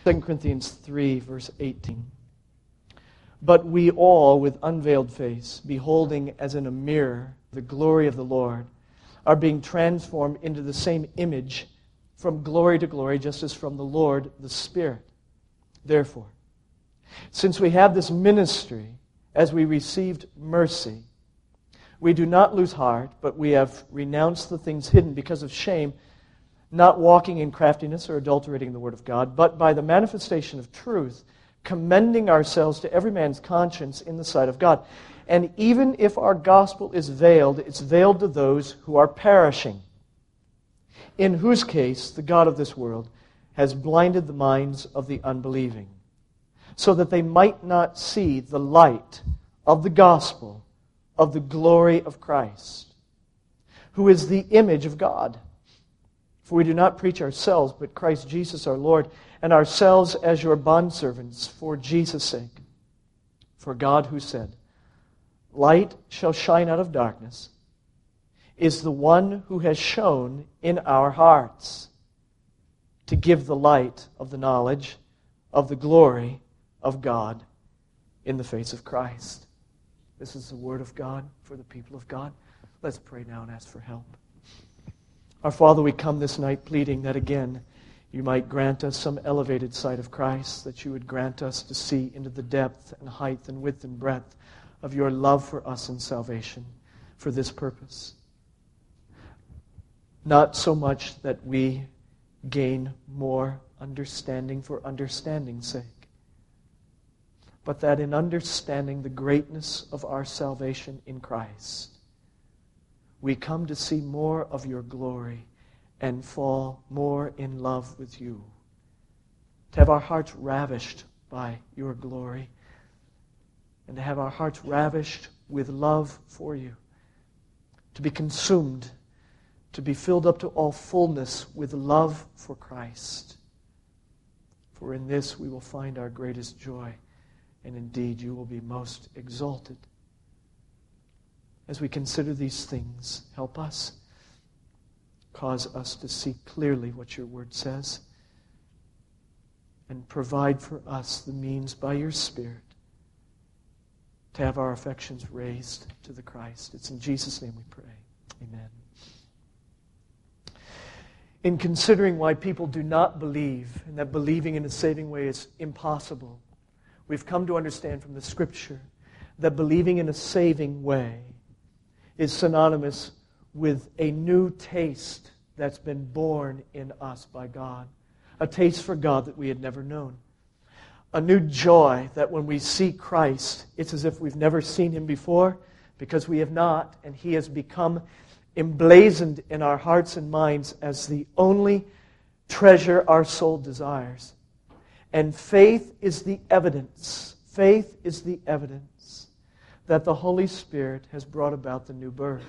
2 Corinthians 3, verse 18. But we all, with unveiled face, beholding as in a mirror the glory of the Lord, are being transformed into the same image from glory to glory, just as from the Lord, the Spirit. Therefore, since we have this ministry, as we received mercy, we do not lose heart, but we have renounced the things hidden because of shame, not walking in craftiness or adulterating the word of God, but by the manifestation of truth, commending ourselves to every man's conscience in the sight of God. And even if our gospel is veiled, it's veiled to those who are perishing, in whose case the God of this world has blinded the minds of the unbelieving, so that they might not see the light of the gospel of the glory of Christ, who is the image of God. For we do not preach ourselves, but Christ Jesus our Lord, and ourselves as your bondservants for Jesus' sake. For God, who said, "Light shall shine out of darkness," is the one who has shone in our hearts to give the light of the knowledge of the glory of God in the face of Christ. This is the word of God for the people of God. Let's pray now and ask for help. Our Father, we come this night pleading that again you might grant us some elevated sight of Christ, that you would grant us to see into the depth and height and width and breadth of your love for us in salvation for this purpose. Not so much that we gain more understanding for understanding's sake, but that in understanding the greatness of our salvation in Christ, we come to see more of your glory and fall more in love with you. To have our hearts ravished by your glory, and to have our hearts ravished with love for you. To be consumed, to be filled up to all fullness with love for Christ. For in this we will find our greatest joy, and indeed you will be most exalted. As we consider these things, help us. Cause us to see clearly what your word says, and provide for us the means by your Spirit to have our affections raised to the Christ. It's in Jesus' name we pray. Amen. In considering why people do not believe, and that believing in a saving way is impossible, we've come to understand from the Scripture that believing in a saving way is synonymous with a new taste that's been born in us by God. A taste for God that we had never known. A new joy that when we see Christ, it's as if we've never seen Him before, because we have not, and He has become emblazoned in our hearts and minds as the only treasure our soul desires. And faith is the evidence. Faith is the evidence that the Holy Spirit has brought about the new birth.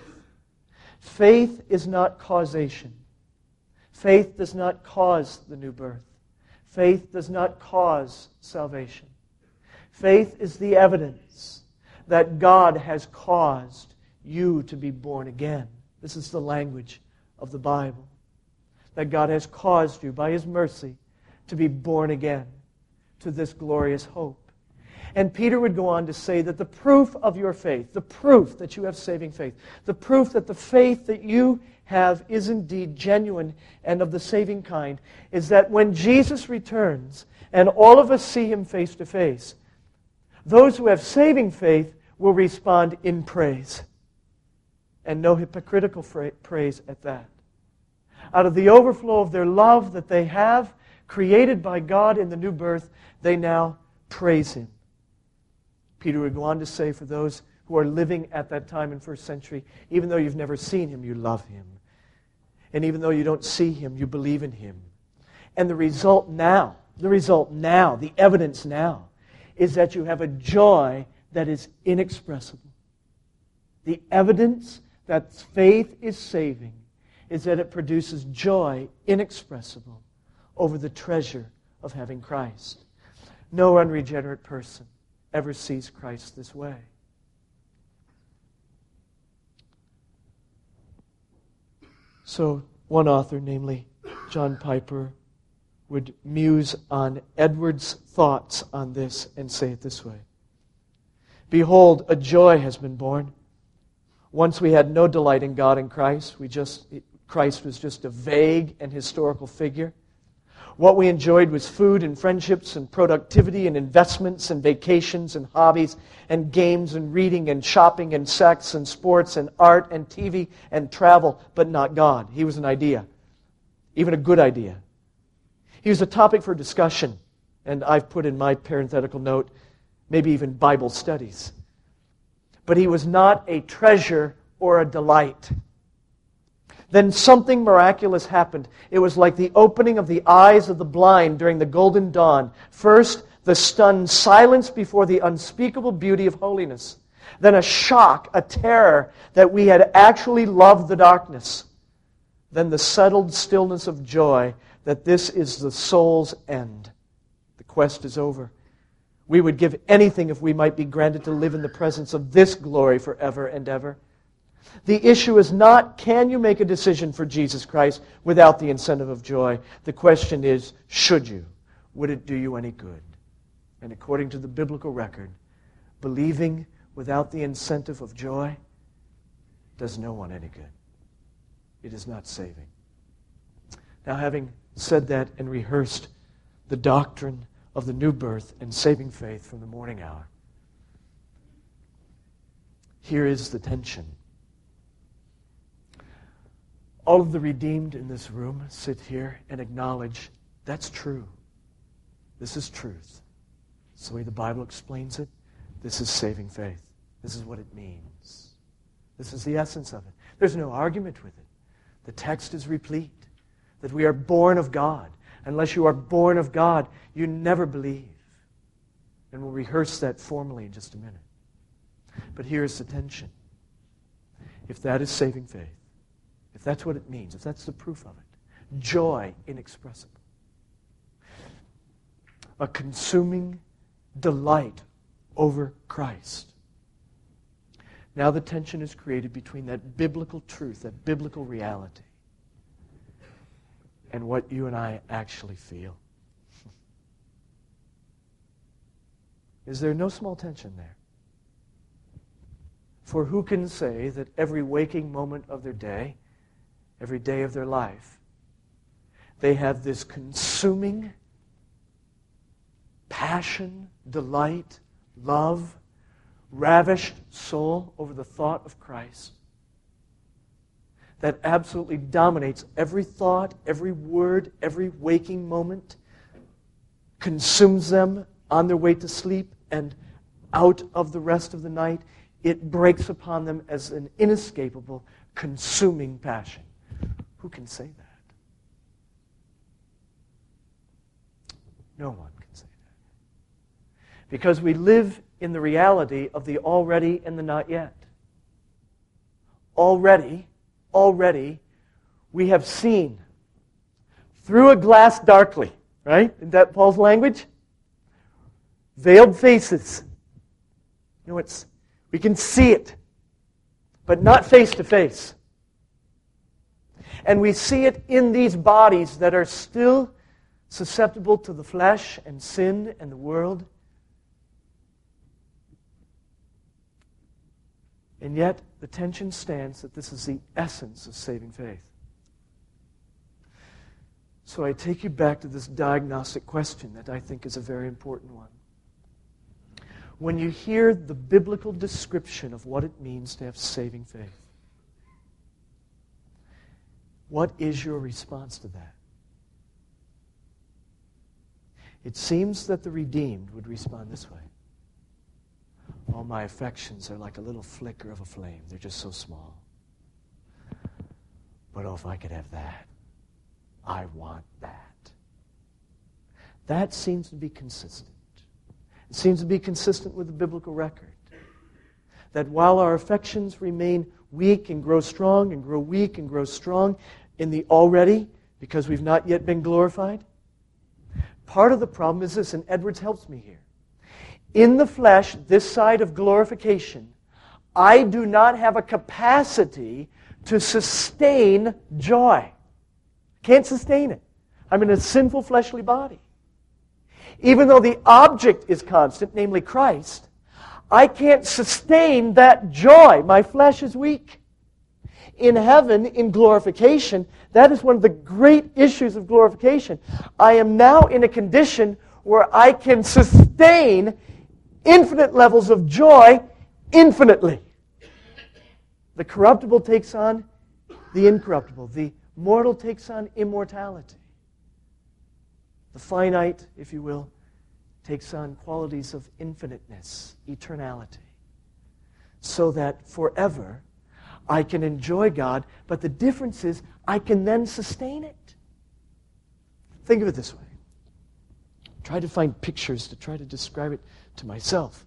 Faith is not causation. Faith does not cause the new birth. Faith does not cause salvation. Faith is the evidence that God has caused you to be born again. This is the language of the Bible. That God has caused you by His mercy to be born again to this glorious hope. And Peter would go on to say that the proof of your faith, the proof that you have saving faith, the proof that the faith that you have is indeed genuine and of the saving kind, is that when Jesus returns and all of us see Him face to face, those who have saving faith will respond in praise. And no hypocritical praise at that. Out of the overflow of their love that they have, created by God in the new birth, they now praise Him. Peter would go on to say, for those who are living at that time in first century, even though you've never seen Him, you love Him. And even though you don't see Him, you believe in Him. And the result now, the evidence now, is that you have a joy that is inexpressible. The evidence that faith is saving is that it produces joy inexpressible over the treasure of having Christ. No unregenerate person ever sees Christ this way. So, one author, namely John Piper, would muse on Edwards' thoughts on this and say it this way. Behold, a joy has been born. Once we had no delight in God and Christ. Christ was just a vague and historical figure. What we enjoyed was food and friendships and productivity and investments and vacations and hobbies and games and reading and shopping and sex and sports and art and TV and travel, but not God. He was an idea, even a good idea. He was a topic for discussion, and I've put in my parenthetical note, maybe even Bible studies. But he was not a treasure or a delight. Then something miraculous happened. It was like the opening of the eyes of the blind during the golden dawn. First, the stunned silence before the unspeakable beauty of holiness. Then a shock, a terror that we had actually loved the darkness. Then the settled stillness of joy that this is the soul's end. The quest is over. We would give anything if we might be granted to live in the presence of this glory forever and ever. The issue is not, can you make a decision for Jesus Christ without the incentive of joy? The question is, should you? Would it do you any good? And according to the biblical record, believing without the incentive of joy does no one any good. It is not saving. Now, having said that and rehearsed the doctrine of the new birth and saving faith from the morning hour, here is the tension. All of the redeemed in this room sit here and acknowledge that's true. This is truth. It's the way the Bible explains it. This is saving faith. This is what it means. This is the essence of it. There's no argument with it. The text is replete that we are born of God. Unless you are born of God, you never believe. And we'll rehearse that formally in just a minute. But here's the tension. If that is saving faith, if that's what it means, if that's the proof of it, joy inexpressible, a consuming delight over Christ. Now the tension is created between that biblical truth, that biblical reality, and what you and I actually feel. Is there no small tension there? For who can say that every waking moment of their day, every day of their life, they have this consuming passion, delight, love, ravished soul over the thought of Christ that absolutely dominates every thought, every word, every waking moment, consumes them on their way to sleep and out of the rest of the night? It breaks upon them as an inescapable, consuming passion. Who can say that? No one can say that. Because we live in the reality of the already and the not yet. Already, we have seen through a glass darkly, right? Isn't that Paul's language? Veiled faces. You know, we can see it, but not face to face. And we see it in these bodies that are still susceptible to the flesh and sin and the world. And yet, the tension stands that this is the essence of saving faith. So I take you back to this diagnostic question that I think is a very important one. When you hear the biblical description of what it means to have saving faith, what is your response to that? It seems that the redeemed would respond this way. All my affections are like a little flicker of a flame. They're just so small. But oh, if I could have that, I want that. That seems to be consistent. It seems to be consistent with the biblical record. That while our affections remain weak and grow strong and grow weak and grow strong in the already, because we've not yet been glorified, part of the problem is this, and Edwards helps me here. In the flesh, this side of glorification, I do not have a capacity to sustain joy. Can't sustain it. I'm in a sinful fleshly body. Even though the object is constant, namely Christ, I can't sustain that joy. My flesh is weak. In heaven, in glorification, that is one of the great issues of glorification. I am now in a condition where I can sustain infinite levels of joy infinitely. The corruptible takes on the incorruptible. The mortal takes on immortality. The finite, if you will, takes on qualities of infiniteness, eternality. So that forever I can enjoy God, but the difference is I can then sustain it. Think of it this way. Try to find pictures to try to describe it to myself.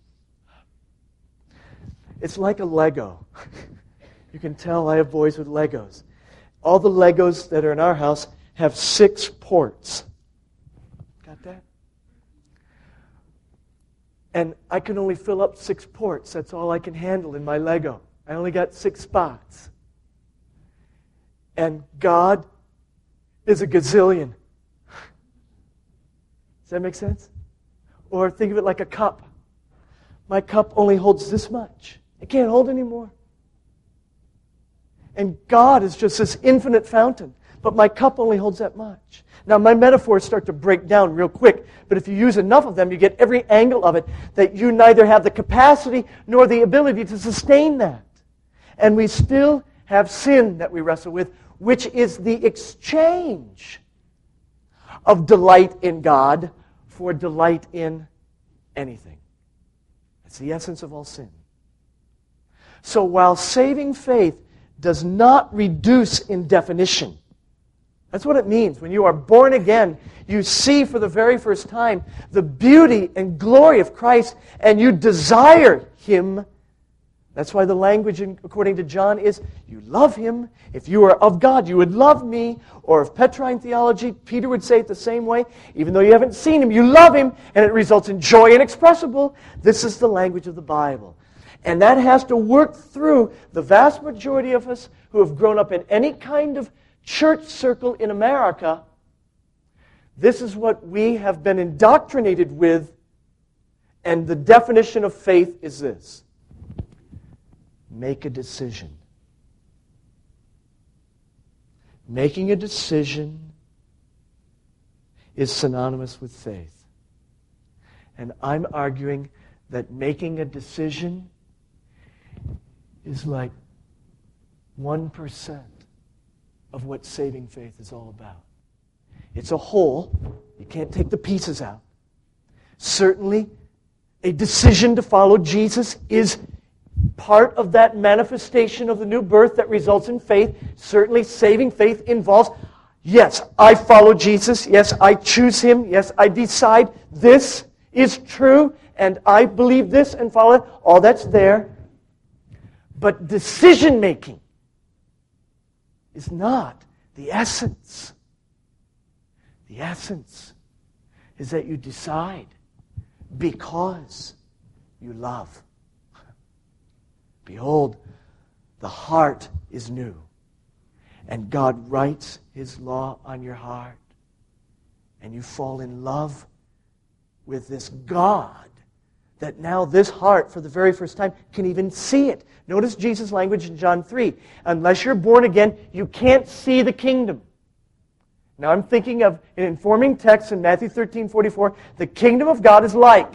It's like a Lego. You can tell I have boys with Legos. All the Legos that are in our house have 6 ports. Got that? And I can only fill up 6 ports. That's all I can handle in my Lego. I only got 6 spots. And God is a gazillion. Does that make sense? Or think of it like a cup. My cup only holds this much. It can't hold any more. And God is just this infinite fountain. But my cup only holds that much. Now, my metaphors start to break down real quick, but if you use enough of them, you get every angle of it that you neither have the capacity nor the ability to sustain that. And we still have sin that we wrestle with, which is the exchange of delight in God for delight in anything. That's the essence of all sin. So while saving faith does not reduce in definition, that's what it means. When you are born again, you see for the very first time the beauty and glory of Christ, and you desire Him. That's why the language, according to John, is you love Him. If you are of God, you would love me. Or of Petrine theology, Peter would say it the same way. Even though you haven't seen Him, you love Him, and it results in joy inexpressible. This is the language of the Bible. And that has to work through the vast majority of us who have grown up in any kind of church circle in America. This is what we have been indoctrinated with, and the definition of faith is this: make a decision. Making a decision is synonymous with faith. And I'm arguing that making a decision is like 1% of what saving faith is all about. It's a whole. You can't take the pieces out. Certainly, a decision to follow Jesus is part of that manifestation of the new birth that results in faith. Certainly, saving faith involves, yes, I follow Jesus. Yes, I choose Him. Yes, I decide this is true, and I believe this and follow it. All that's there. But decision-making is not the essence. The essence is that you decide because you love. Behold, the heart is new, and God writes His law on your heart, and you fall in love with this God, that now this heart, for the very first time, can even see it. Notice Jesus' language in John 3. Unless you're born again, you can't see the kingdom. Now I'm thinking of an informing text in Matthew 13:44. The kingdom of God is like.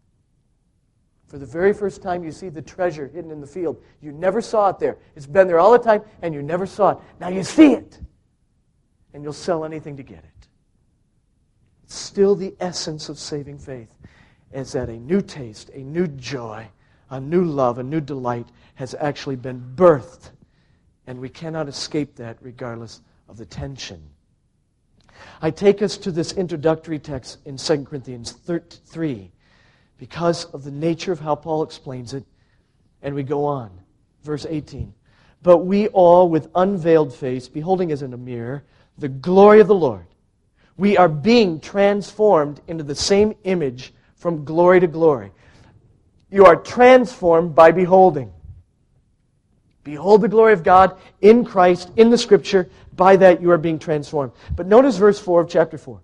For the very first time you see the treasure hidden in the field. You never saw it there. It's been there all the time, and you never saw it. Now you see it, and you'll sell anything to get it. It's still the essence of saving faith, is that a new taste, a new joy, a new love, a new delight has actually been birthed. And we cannot escape that regardless of the tension. I take us to this introductory text in 2 Corinthians 3 because of the nature of how Paul explains it. And we go on. Verse 18. But we all with unveiled face, beholding as in a mirror, the glory of the Lord, we are being transformed into the same image from glory to glory. You are transformed by beholding. Behold the glory of God in Christ, in the Scripture. By that you are being transformed. But notice verse 4 of chapter 4.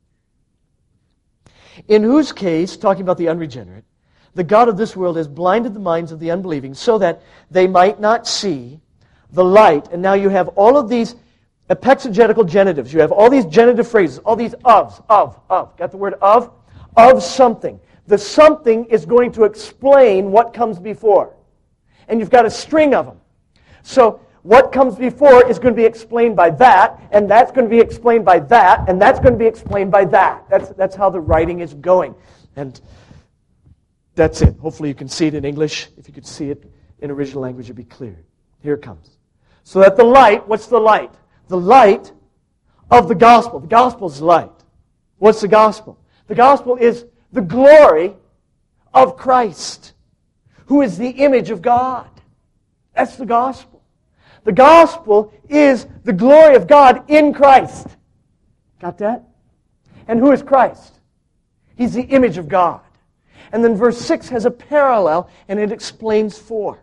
In whose case, talking about the unregenerate, the God of this world has blinded the minds of the unbelieving so that they might not see the light. And now you have all of these epexegetical genitives. You have all these genitive phrases, all these of. Got the word of? Of something. The something is going to explain what comes before. And you've got a string of them. So what comes before is going to be explained by that, and that's going to be explained by that, and that's going to be explained by that. That's how the writing is going. And that's it. Hopefully you can see it in English. If you could see it in original language, it'd be clear. Here it comes. So that the light, what's the light? The light of the gospel. The gospel is light. What's the gospel? The gospel is the glory of Christ, who is the image of God. That's the gospel. The gospel is the glory of God in Christ. Got that? And who is Christ? He's the image of God. And then verse 6 has a parallel, and it explains 4.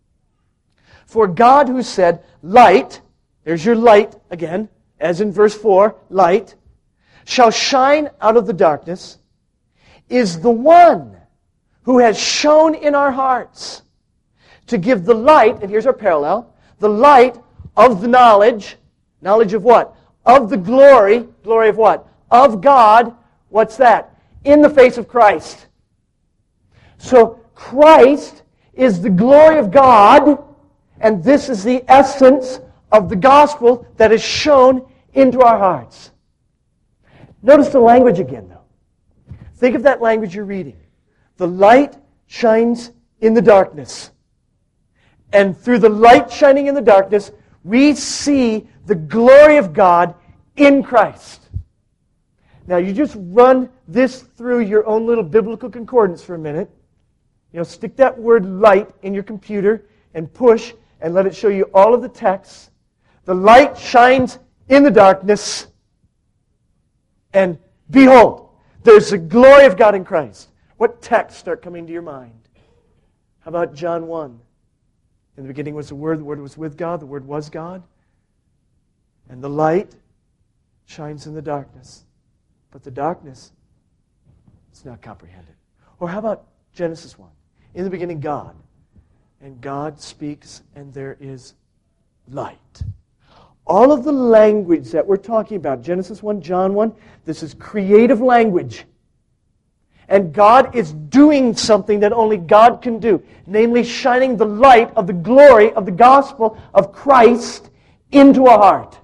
For God who said, light, there's your light again, as in verse 4, light, shall shine out of the darkness, is the one who has shone in our hearts to give the light, and here's our parallel, the light of the knowledge of what? Of the glory of what? Of God, what's that? In the face of Christ. So Christ is the glory of God, and this is the essence of the gospel that is shown into our hearts. Notice the language again, though. Think of that language you're reading. The light shines in the darkness. And through the light shining in the darkness, we see the glory of God in Christ. Now, you just run this through your own little biblical concordance for a minute. Stick that word light in your computer and push and let it show you all of the texts. The light shines in the darkness. And behold, there's the glory of God in Christ. What texts start coming to your mind? How about John 1? In the beginning was the Word was with God, the Word was God. And the light shines in the darkness. But the darkness is not comprehended. Or how about Genesis 1? In the beginning, God. And God speaks, and there is light. All of the language that we're talking about, Genesis 1, John 1, this is creative language. And God is doing something that only God can do, namely shining the light of the glory of the gospel of Christ into a heart.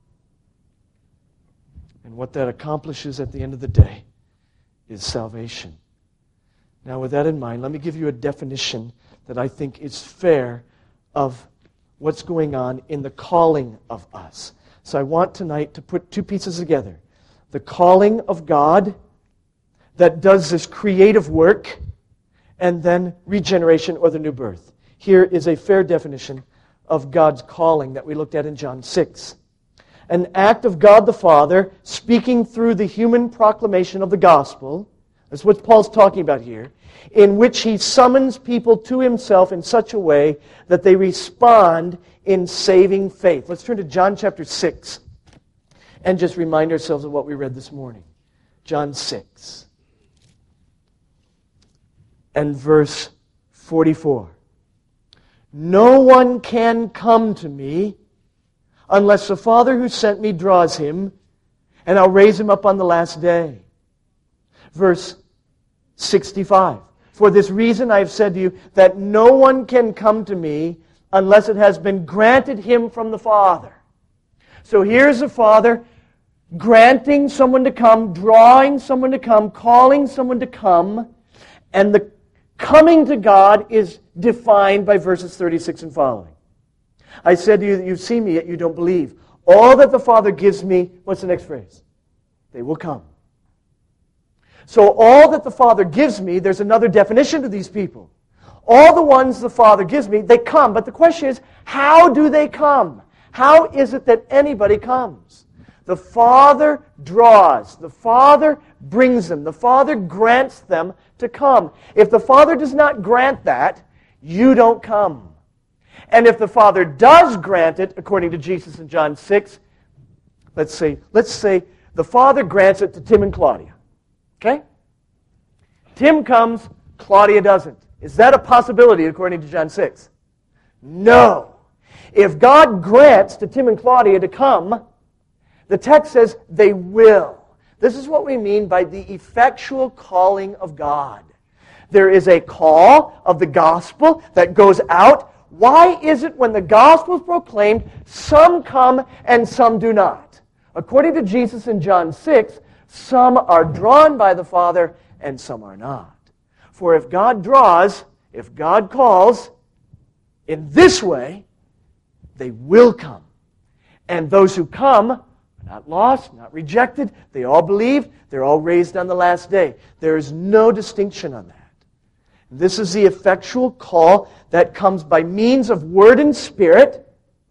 And what that accomplishes at the end of the day is salvation. Now, with that in mind, let me give you a definition that I think is fair of what's going on in the calling of us. So I want tonight to put two pieces together. The calling of God that does this creative work, and then regeneration or the new birth. Here is a fair definition of God's calling that we looked at in John 6. An act of God the Father speaking through the human proclamation of the gospel, that's what Paul's talking about here, in which he summons people to himself in such a way that they respond in saving faith. Let's turn to John chapter 6 and just remind ourselves of what we read this morning. John 6. And verse 44. No one can come to me unless the Father who sent me draws him, and I'll raise him up on the last day. Verse 65. For this reason I have said to you that no one can come to me unless it has been granted him from the Father. So here's the Father granting someone to come, drawing someone to come, calling someone to come, and the coming to God is defined by verses 36 and following. I said to you that you've seen me, yet you don't believe. All that the Father gives me, what's the next phrase? They will come. So all that the Father gives me, there's another definition to these people. All the ones the Father gives me, they come. But the question is, how do they come? How is it that anybody comes? The Father draws. The Father brings them. The Father grants them to come. If the Father does not grant that, you don't come. And if the Father does grant it, according to Jesus in John 6, let's say the Father grants it to Tim and Claudia. Okay? Tim comes, Claudia doesn't. Is that a possibility according to John 6? No. If God grants to Tim and Claudia to come, the text says they will. This is what we mean by the effectual calling of God. There is a call of the gospel that goes out. Why is it when the gospel is proclaimed, some come and some do not? According to Jesus in John 6, some are drawn by the Father and some are not. For if God draws, if God calls, in this way, they will come. And those who come are not lost, not rejected. They all believe. They're all raised on the last day. There is no distinction on that. This is the effectual call that comes by means of word and spirit.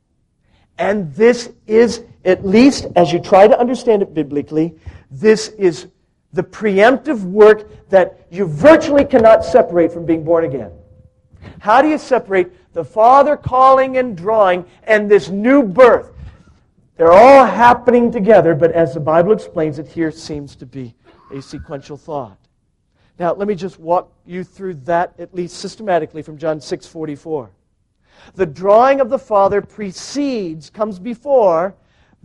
And this is, at least as you try to understand it biblically, this is the preemptive work that you virtually cannot separate from being born again. How do you separate the Father calling and drawing and this new birth? They're all happening together, but as the Bible explains it, here seems to be a sequential thought. Now, let me just walk you through that, at least systematically, from John 6:44. The drawing of the Father comes before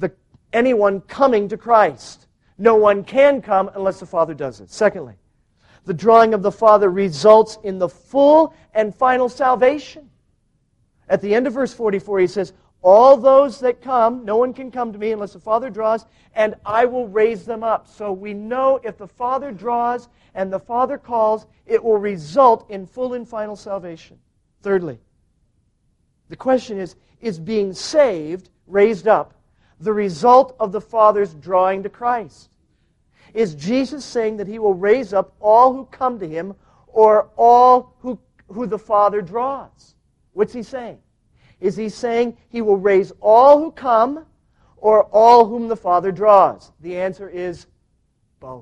anyone coming to Christ. No one can come unless the Father does it. Secondly, the drawing of the Father results in the full and final salvation. At the end of verse 44, he says, all those that come, no one can come to me unless the Father draws, and I will raise them up. So we know if the Father draws and the Father calls, it will result in full and final salvation. Thirdly, the question is being saved, raised up, the result of the Father's drawing to Christ? Is Jesus saying that He will raise up all who come to Him or all who the Father draws? What's He saying? Is He saying He will raise all who come or all whom the Father draws? The answer is both.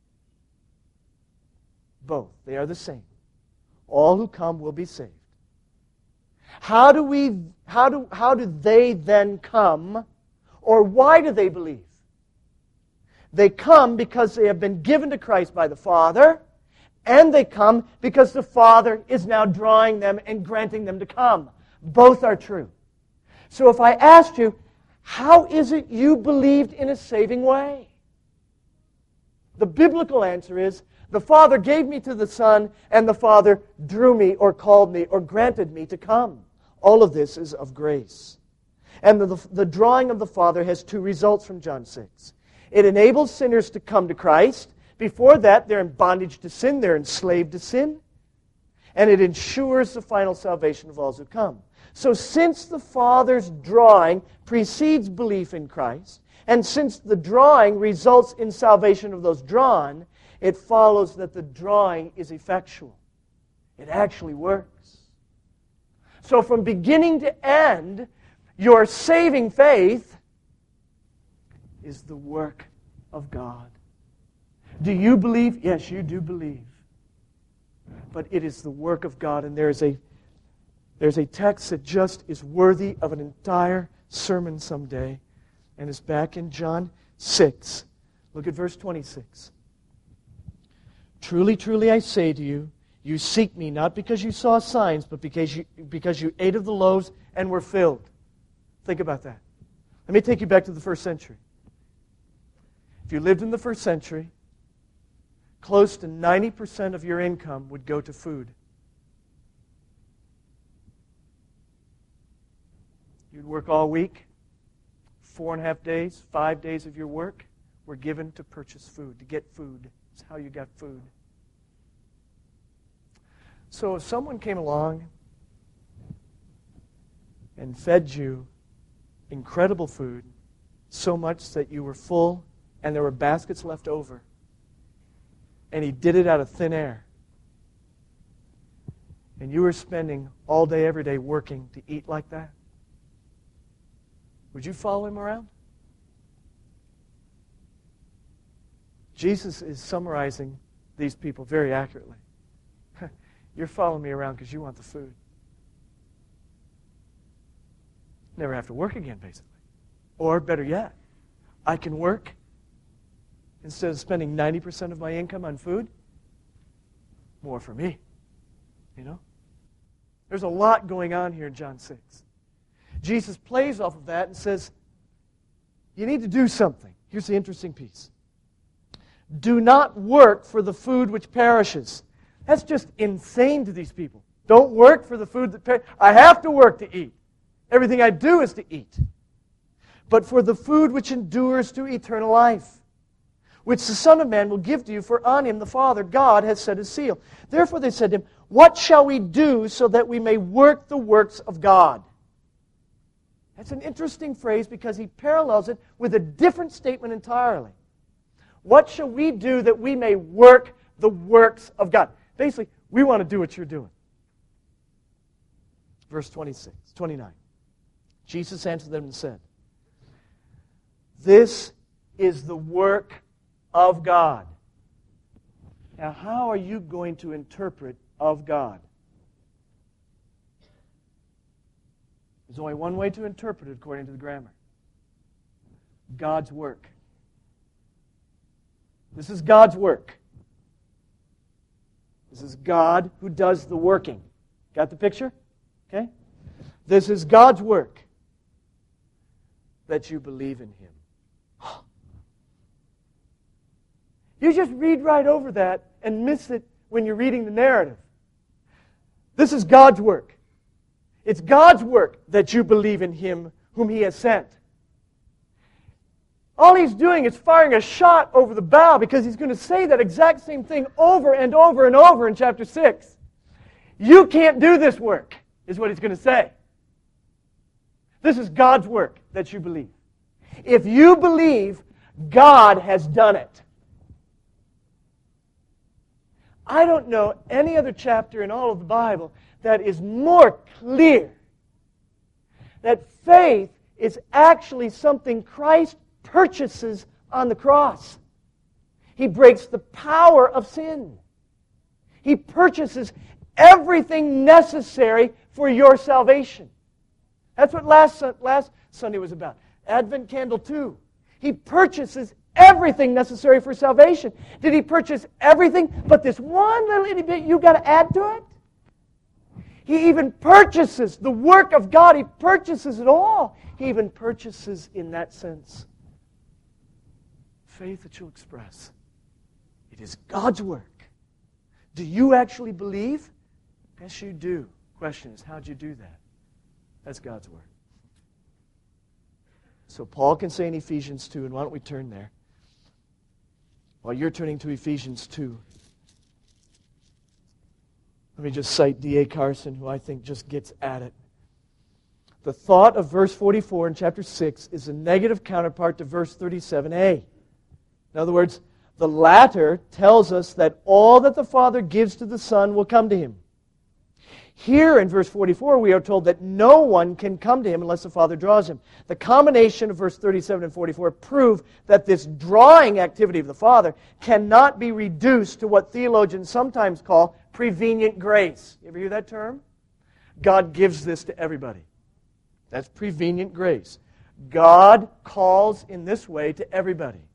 Both. They are the same. All who come will be saved. How do they then come, or why do they believe? They come because they have been given to Christ by the Father, and they come because the Father is now drawing them and granting them to come. Both are true. So if I asked you, how is it you believed in a saving way? The biblical answer is, the Father gave me to the Son, and the Father drew me or called me or granted me to come. All of this is of grace. And the drawing of the Father has two results from John 6. It enables sinners to come to Christ. Before that, they're in bondage to sin. They're enslaved to sin. And it ensures the final salvation of all who come. So since the Father's drawing precedes belief in Christ, and since the drawing results in salvation of those drawn, it follows that the drawing is effectual. It actually works. So from beginning to end, your saving faith is the work of God. Do you believe? Yes, you do believe. But it is the work of God, and there's a text that just is worthy of an entire sermon someday, and it's back in John 6. Look at verse 26. Truly, truly, I say to you, you seek me not because you saw signs, but because you ate of the loaves and were filled. Think about that. Let me take you back to the first century. If you lived in the first century, close to 90% of your income would go to food. You'd work all week, 4.5 days, 5 days of your work were given to purchase food, to get food. That's how you got food. So if someone came along and fed you incredible food, so much that you were full and there were baskets left over, and he did it out of thin air, and you were spending all day, every day working to eat like that, would you follow him around? Jesus is summarizing these people very accurately. You're following me around because you want the food. Never have to work again, basically. Or better yet, I can work instead of spending 90% of my income on food. More for me. You know? There's a lot going on here in John 6. Jesus plays off of that and says, you need to do something. Here's the interesting piece. Do not work for the food which perishes. That's just insane to these people. Don't work for the food that perishes. I have to work to eat. Everything I do is to eat. But for the food which endures to eternal life, which the Son of Man will give to you, for on him the Father, God, has set his seal. Therefore they said to him, what shall we do so that we may work the works of God? That's an interesting phrase because he parallels it with a different statement entirely. What shall we do that we may work the works of God? Basically, we want to do what you're doing. Verse 29. Jesus answered them and said, this is the work of God. Now, how are you going to interpret of God? There's only one way to interpret it according to the grammar. God's work. This is God's work. This is God who does the working. Got the picture? Okay? This is God's work. That you believe in Him. You just read right over that and miss it when you're reading the narrative. This is God's work. It's God's work that you believe in Him whom He has sent. All He's doing is firing a shot over the bow because He's going to say that exact same thing over and over and over in chapter 6. You can't do this work, is what He's going to say. This is God's work that you believe. If you believe, God has done it. I don't know any other chapter in all of the Bible that is more clear that faith is actually something Christ purchases on the cross. He breaks the power of sin. He purchases everything necessary for your salvation. That's what last Sunday was about. Advent Candle 2. He purchases everything necessary for salvation. Did He purchase everything but this one little itty bit you got to add to it? He even purchases the work of God. He purchases it all. He even purchases, in that sense, faith that you'll express. It is God's work. Do you actually believe? Yes, you do. Question is, how'd you do that? That's God's work. So Paul can say in Ephesians 2, and why don't we turn there? While you're turning to Ephesians 2, let me just cite D.A. Carson, who I think just gets at it. The thought of verse 44 in chapter 6 is a negative counterpart to verse 37a. In other words, the latter tells us that all that the Father gives to the Son will come to Him. Here in verse 44, we are told that no one can come to Him unless the Father draws him. The combination of verse 37 and 44 prove that this drawing activity of the Father cannot be reduced to what theologians sometimes call prevenient grace. You ever hear that term? God gives this to everybody. That's prevenient grace. God calls in this way to everybody.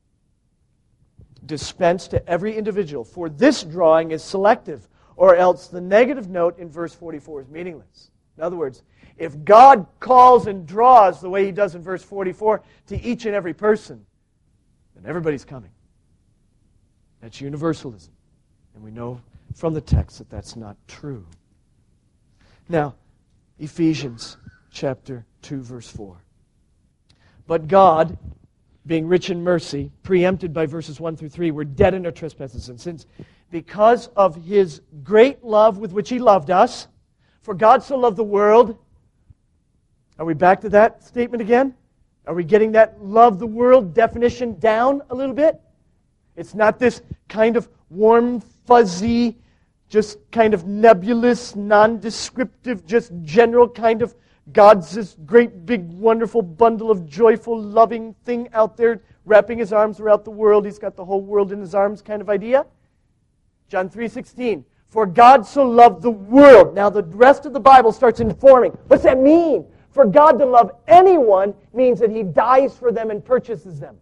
Dispense to every individual. For this drawing is selective, or else the negative note in verse 44 is meaningless. In other words, if God calls and draws the way He does in verse 44 to each and every person, then everybody's coming. That's universalism. And we know from the text that that's not true. Now, Ephesians chapter 2, verse 4. But God, being rich in mercy, preempted by verses 1 through 3, we're dead in our trespasses and sins. Because of His great love with which He loved us, for God so loved the world. Are we back to that statement again? Are we getting that love the world definition down a little bit? It's not this kind of warm, fuzzy, just kind of nebulous, nondescriptive, just general kind of God's this great, big, wonderful bundle of joyful, loving thing out there wrapping His arms around the world. He's got the whole world in His arms kind of idea. John 3:16, for God so loved the world. Now the rest of the Bible starts informing. What's that mean? For God to love anyone means that He dies for them and purchases them.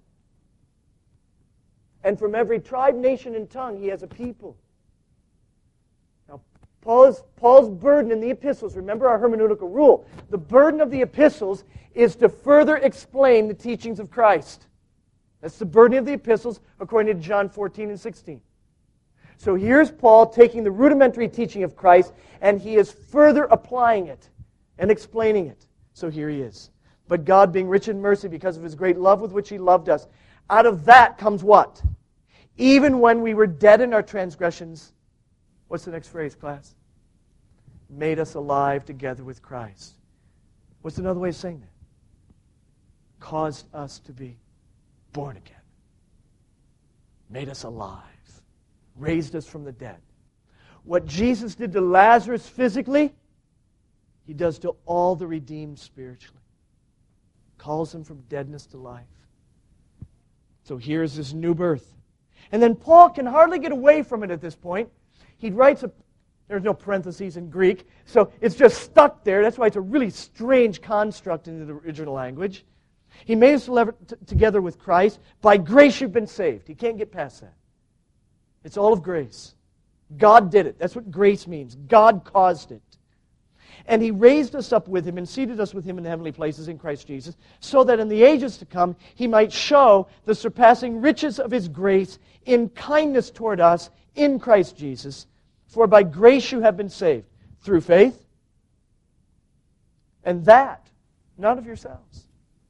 And from every tribe, nation, and tongue, He has a people. Now, Paul's burden in the epistles, remember our hermeneutical rule, the burden of the epistles is to further explain the teachings of Christ. That's the burden of the epistles according to John 14 and 16. So here's Paul taking the rudimentary teaching of Christ, and he is further applying it and explaining it. So here he is. But God, being rich in mercy because of His great love with which He loved us, out of that comes what? Even when we were dead in our transgressions, what's the next phrase, class? Made us alive together with Christ. What's another way of saying that? Caused us to be born again. Made us alive. Raised us from the dead. What Jesus did to Lazarus physically, He does to all the redeemed spiritually. Calls them from deadness to life. So here's this new birth. And then Paul can hardly get away from it at this point. He writes there's no parentheses in Greek, so it's just stuck there. That's why it's a really strange construct in the original language. He made us together with Christ. By grace you've been saved. He can't get past that. It's all of grace. God did it. That's what grace means. God caused it. And He raised us up with Him and seated us with Him in heavenly places in Christ Jesus, so that in the ages to come He might show the surpassing riches of His grace in kindness toward us in Christ Jesus. For by grace you have been saved, through faith, and that, not of yourselves.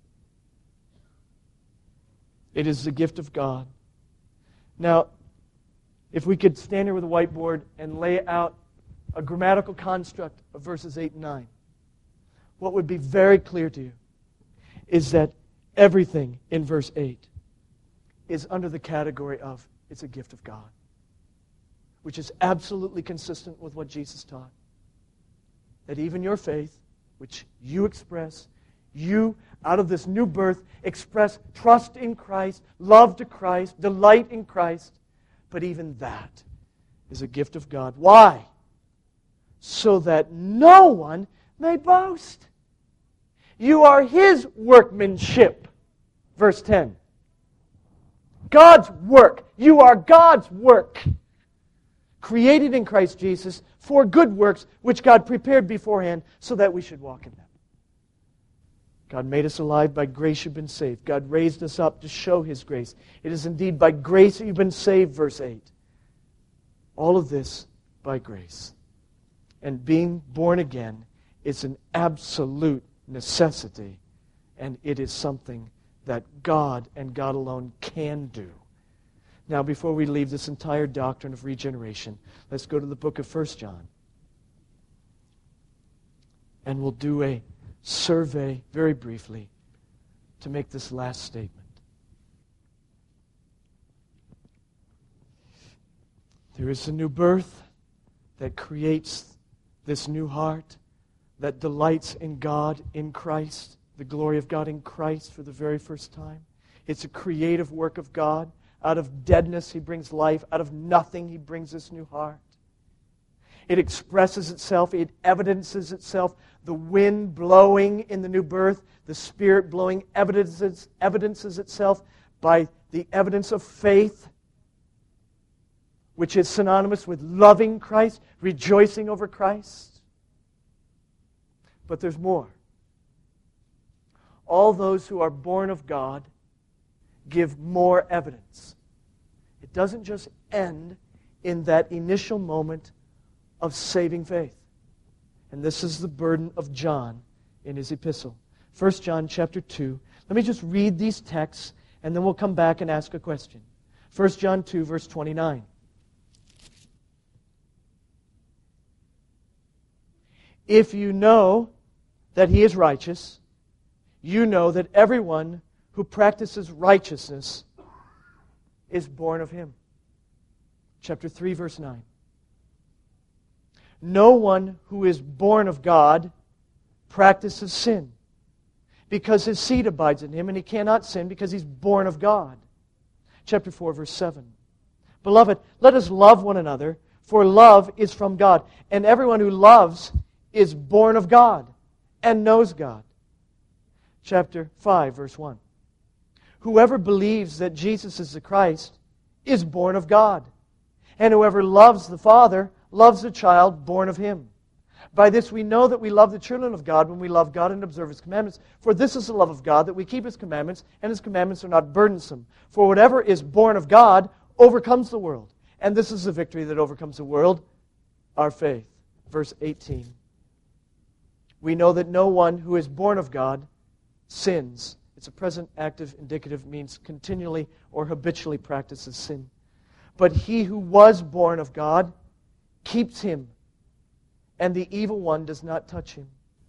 It is the gift of God. Now, if we could stand here with a whiteboard and lay out a grammatical construct of verses 8 and 9, what would be very clear to you is that everything in verse 8 is under the category of it's a gift of God, which is absolutely consistent with what Jesus taught. That even your faith, which you express, you, out of this new birth, express trust in Christ, love to Christ, delight in Christ, but even that is a gift of God. Why? So that no one may boast. You are His workmanship. Verse 10. God's work. You are God's work. Created in Christ Jesus for good works, which God prepared beforehand so that we should walk in them. God made us alive. By grace you've been saved. God raised us up to show His grace. It is indeed by grace that you've been saved, verse 8. All of this by grace. And being born again is an absolute necessity, and it is something that God and God alone can do. Now, before we leave this entire doctrine of regeneration, let's go to the book of 1 John. And we'll do a survey very briefly to make this last statement. There is a new birth that creates this new heart that delights in God, in Christ, the glory of God in Christ for the very first time. It's a creative work of God. Out of deadness He brings life. Out of nothing He brings this new heart. It expresses itself. It evidences itself. The wind blowing in the new birth, the Spirit blowing evidences itself by the evidence of faith, which is synonymous with loving Christ, rejoicing over Christ. But there's more. All those who are born of God give more evidence. It doesn't just end in that initial moment of saving faith. And this is the burden of John in his epistle. 1 John chapter 2. Let me just read these texts, and then we'll come back and ask a question. 1 John 2, verse 29. If you know that He is righteous, you know that everyone who practices righteousness is born of Him. Chapter 3, verse 9. No one who is born of God practices sin, because his seed abides in him, and he cannot sin because he's born of God. Chapter 4, verse 7. Beloved, let us love one another, for love is from God, and everyone who loves is born of God and knows God. chapter 5, verse 1. Whoever believes that Jesus is the Christ is born of God. And whoever loves the Father loves the child born of Him. By this we know that we love the children of God when we love God and observe His commandments. For this is the love of God, that we keep His commandments, and His commandments are not burdensome. For whatever is born of God overcomes the world. And this is the victory that overcomes the world, our faith. Verse 18. We know that no one who is born of God sins. It's a present active indicative, means continually or habitually practices sin. But he who was born of God keeps him, and the evil one does not touch him.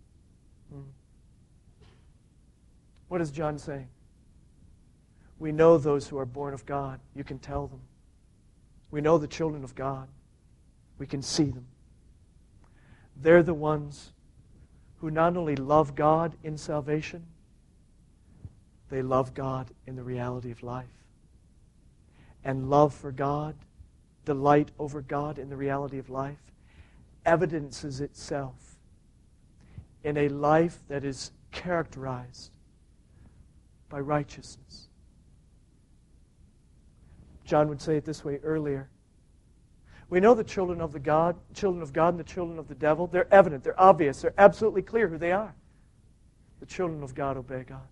What is John saying? We know those who are born of God. You can tell them. We know the children of God. We can see them. They're the ones who not only love God in salvation, they love God in the reality of life. And love for God, delight over God in the reality of life, evidences itself in a life that is characterized by righteousness. John would say it this way earlier. We know the children of God and the children of the devil. They're evident, they're obvious, they're absolutely clear who they are. The children of God obey God.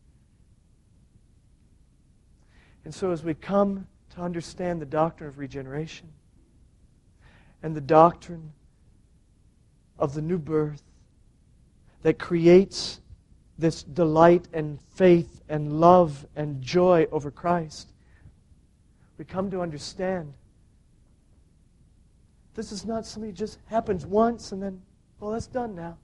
And so as we come to understand the doctrine of regeneration and the doctrine of the new birth that creates this delight and faith and love and joy over Christ, we come to understand this is not something that just happens once and then, well, that's done now.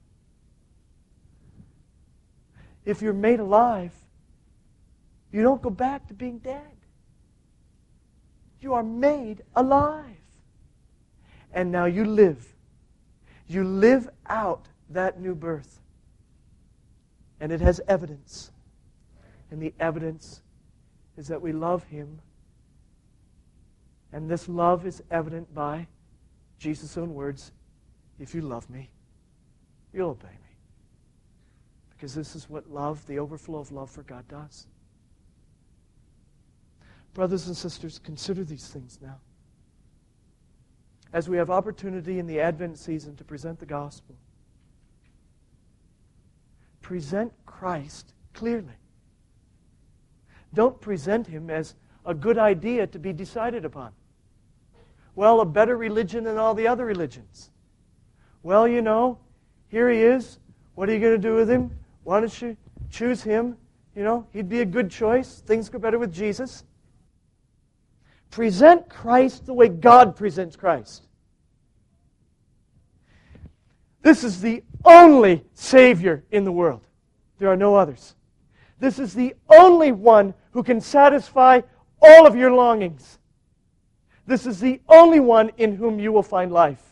If you're made alive, you don't go back to being dead. You are made alive. And now you live. You live out that new birth. And it has evidence. And the evidence is that we love Him. And this love is evident by Jesus' own words, if you love me, you'll obey me. Because this is what love, the overflow of love for God does. Brothers and sisters, consider these things now. As we have opportunity in the Advent season to present the gospel, present Christ clearly. Don't present Him as a good idea to be decided upon. Well, a better religion than all the other religions. Well, you know, here He is. What are you going to do with Him? Why don't you choose Him? You know, He'd be a good choice. Things go better with Jesus. Present Christ the way God presents Christ. This is the only Savior in the world. There are no others. This is the only one who can satisfy all of your longings. This is the only one in whom you will find life.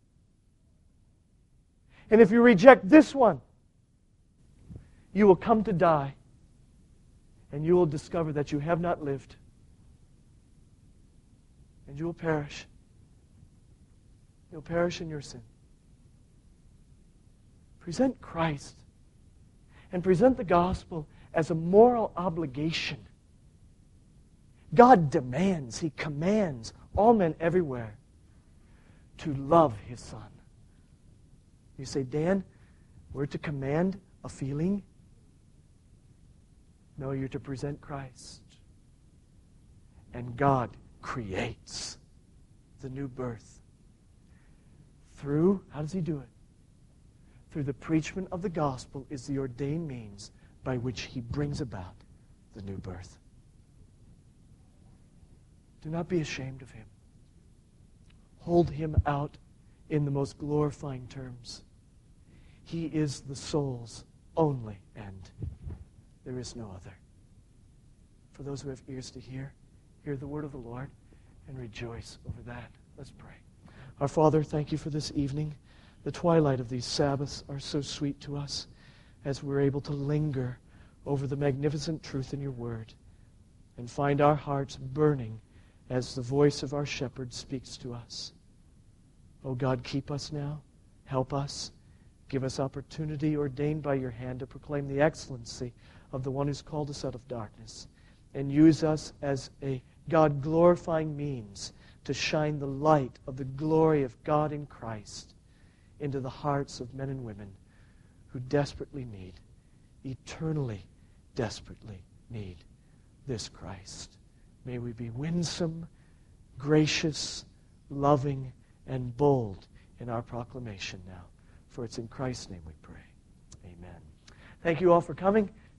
And if you reject this one, you will come to die, and you will discover that you have not lived. And you will perish. You'll perish in your sin. Present Christ and present the gospel as a moral obligation. God demands, He commands all men everywhere to love His Son. You say, Dan, we're to command a feeling? No, you're to present Christ. And God creates the new birth. Through, how does He do it? Through the preachment of the gospel is the ordained means by which He brings about the new birth. Do not be ashamed of Him. Hold Him out in the most glorifying terms. He is the soul's only end. There is no other. For those who have ears to hear the word of the Lord and rejoice over that. Let's pray. Our Father, thank You for this evening. The twilight of these Sabbaths are so sweet to us as we're able to linger over the magnificent truth in Your word and find our hearts burning as the voice of our shepherd speaks to us. Oh God, keep us now. Help us. Give us opportunity ordained by your hand to proclaim the excellency of the one who's called us out of darkness. And use us as a God-glorifying means to shine the light of the glory of God in Christ into the hearts of men and women who desperately need, eternally desperately need this Christ. May we be winsome, gracious, loving, and bold in our proclamation now. For it's in Christ's name we pray. Amen. Thank you all for coming.